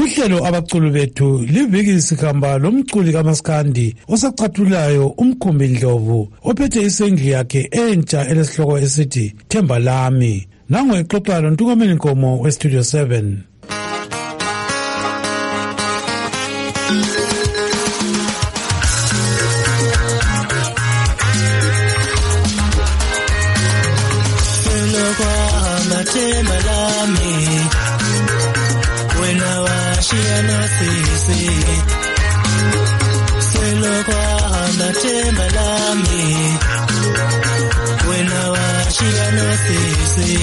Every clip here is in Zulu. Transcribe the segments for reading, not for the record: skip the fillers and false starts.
Uhlelo abaculi bethu liviki sikhamba lomculi kaMaskandi osacathulayo umkhumbi Ndlovu ophethe isengli yakhe entsha elesihloko esithi Themba Lami. Nango exoxa loNtukameni Nkomo weStudio 7. Themba lami wena washiyana sisi selokwa themba lami wena washiyana sisi.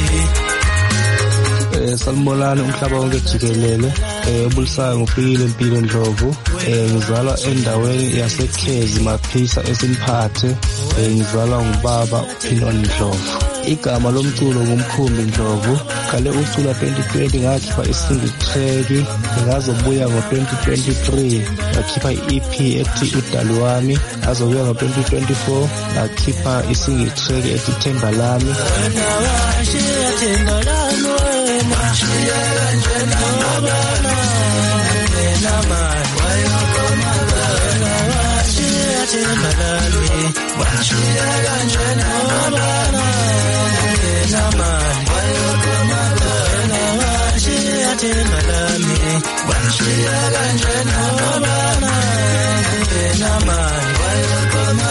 Salmonani umhlaba wonke jikelele obulisayo ngufile impilo Ndlovu ngizalwa endaweni yaseKhezi Maphisa eSimphathe ngizalwa ngubaba Phinon Ndlovu. Igama lomculo ngumkhumbi Ndlovu. Kale ucula 2020 ngakhipha isingle track ngazobuya ngo2023 ngakhipha iEP ethi Udali Wami azobuya ngo2024 ngakhipha isingle track ethi Themba Lami. Wena washiya themba lami wena washiya kanjena ngobana wena wayakhona wena washiya themba lami washiya kanjena ngobana wena wayakhona wena washiya themba lami washiya kanjena ngobana wena wayakhona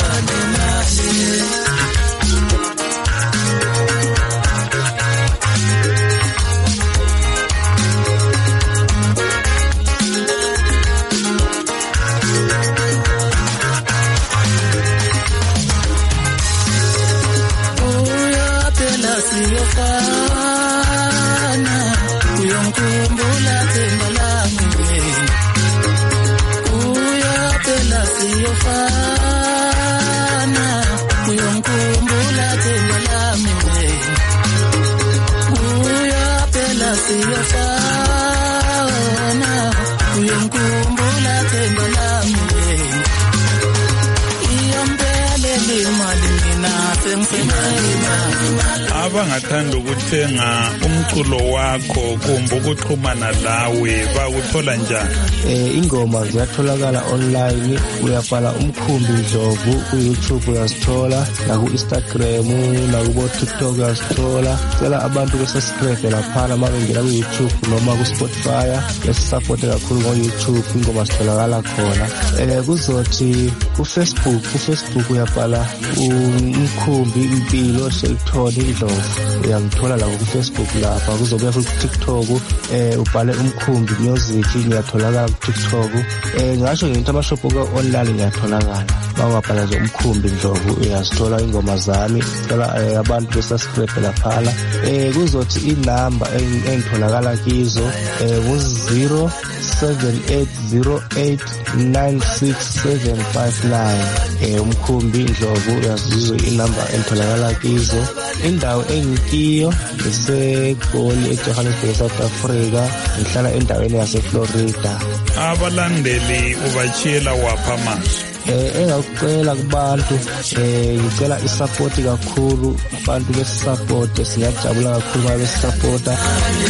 abangathanda ukuthenga umculo wakho kumbe ukuxhumana lawe bakuthola njani? Ingoma ziyatholakala online, uyabhala umkhumbi Ndlovu ku-YouTube uyazithola, naku-Instagram, nakubo-TikTok uyazithola. Cela abantu besubscribe laphana mabengena ku-YouTube noma ku-Spotify, besisupport kakhulu ngo-YouTube, ingoma zitholakala khona. Kuzothi ku-Facebook uyabhala umkhumbi impilo Shelton Ndlovu, uyangithola la ku-Facebook lapha. Kuzobuya futhi ku-TikTok ubhale umkhumbi music, ngiyatholakala ku-TikTok. Ngasho ngento amashophu online ngiyatholakala. Bangabhala nje umkhumbi Ndlovu uyazithola ingoma zami. Cela abantu besubscribe laphana. Kuzothi inamba engitholakala kizo ku-078089679. Umkhumbi Ndlovu uyazizwa inamba engitholakala kizo. Indawo engikiyo ngiseGoli eJohannesburg, South Africa. Ngihlala endaweni yaseFlorida. Abalandeli ubachiyela wapha amazwi? Engacela kubantu ngicela isupport kakhulu, abantu besisupport, siyajabula kakhulu uma besupporta.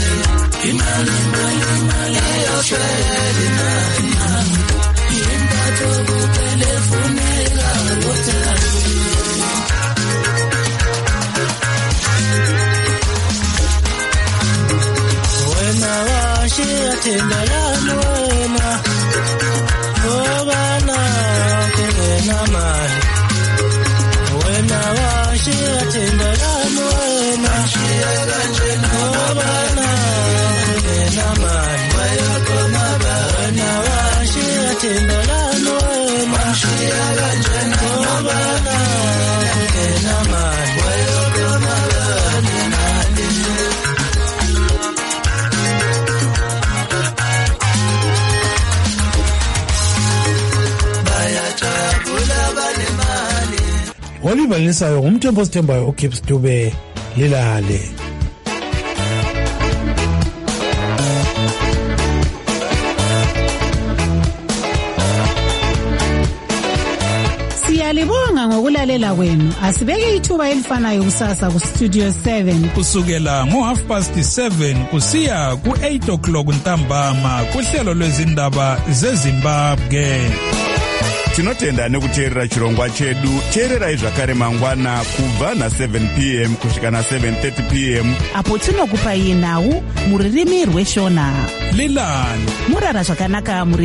Wena washiya themba lami wena ngobana wena mali. Wena washiya themba lami wena washiya kanjena ngobana wena mali. Wena washiya themba lami wena washiya kanjena ngobana wena mali. Olibalisayo ngumthembo sithembayo uGibbs Dube. Lilale. Siyalibonga ngokulalela ukulalela kwenu. Asibeke ithuba elifanayo kusasa ku Studio 7 kusukela ngo7:30 kusiya ku8 o'clock ntambama kuhlelo lwezindaba zeZimbabwe. Tinotenda nekuteerera chirongwa chedu. Teererai zvakare mangwana kubva na7 p.m. kusvika na7:30 p.m. apo tinokupai nhau muririmi rweshona. Lilani murara zvakanaka muri